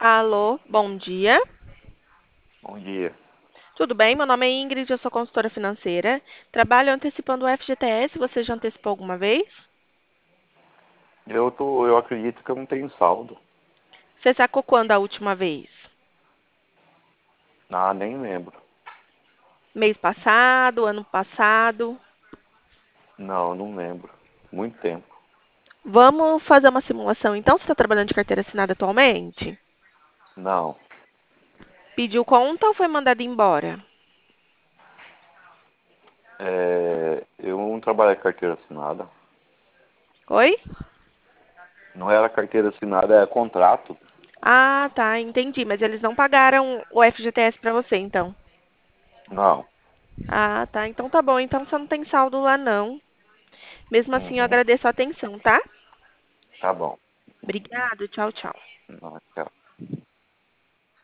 Alô, bom dia. Bom dia. Tudo bem? Meu nome é Ingrid, eu sou consultora financeira. Trabalho antecipando o FGTS. Você já antecipou alguma vez? Eu acredito que eu não tenho saldo. Você sacou quando a última vez? Ah, nem lembro. Mês passado, ano passado? Não, não lembro. Muito tempo. Vamos fazer uma simulação então? Você está trabalhando de carteira assinada atualmente? Não. Pediu conta ou foi mandado embora? Eu não trabalhei com carteira assinada. Oi? Não era carteira assinada, era contrato. Ah, tá, entendi. Mas eles não pagaram o FGTS para você, então. Não. Ah, tá. Então tá bom. Então você não tem saldo lá, não. Mesmo assim, eu Uhum. agradeço a atenção, tá? Tá bom. Obrigado. Tchau, tchau. Não, tchau.